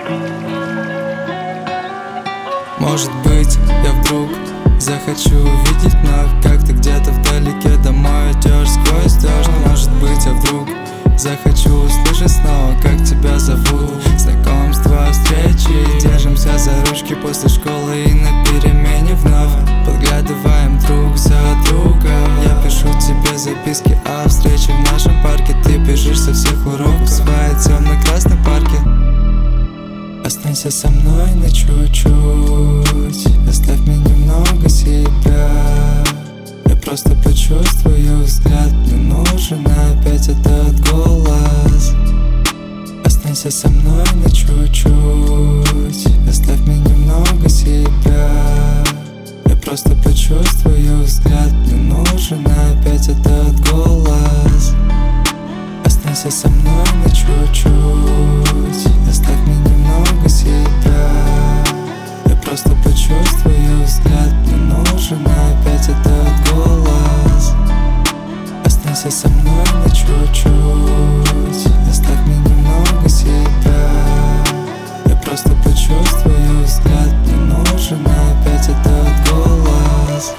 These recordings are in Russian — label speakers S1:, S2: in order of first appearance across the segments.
S1: Может быть, я вдруг захочу увидеть вновь, как ты где-то вдалеке домой идешь сквозь дождь. Может быть, я вдруг захочу услышать снова, как тебя зовут. Знакомство, встречи, держимся за ручки после школы и на перемене вновь подглядываем друг за другом. Я пишу тебе записки о встрече в нашем парке. Ты бежишь со всех уроков в своей темно-красной парке. Останься со мной на чуть-чуть, оставь мне немного себя. Я просто почувствую взгляд, мне нужен опять этот голос. Останься со мной на чуть-чуть, оставь мне немного себя. Я просто почувствую взгляд, мне нужен опять этот голос. Останься со мной на чуть-чуть, оставь мне немного себя. Я просто почувствую взгляд, мне нужен опять этот голос. Останься со мной на чуть-чуть, оставь мне немного себя. Я просто почувствую взгляд, мне нужен опять этот голос.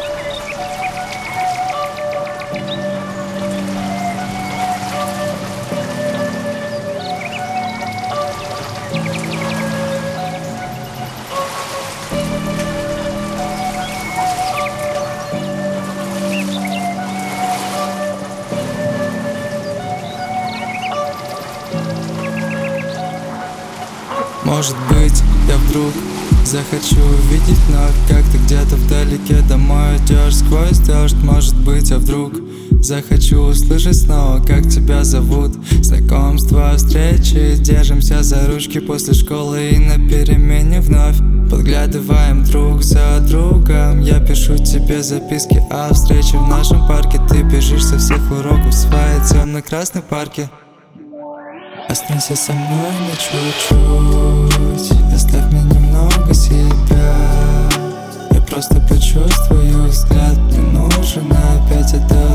S1: Может быть, я вдруг захочу увидеть вновь, как ты где-то вдалеке домой идешь сквозь дождь. Может быть, я вдруг захочу услышать снова, как тебя зовут. Знакомство, встречи, держимся за ручки после школы и на перемене вновь подглядываем друг за другом. Я пишу тебе записки о встрече в нашем парке. Ты бежишь со всех уроков в своей темно-красной парке. Останься со мной на чуть-чуть, оставь мне немного себя. Я просто почувствую взгляд, мне нужен опять этот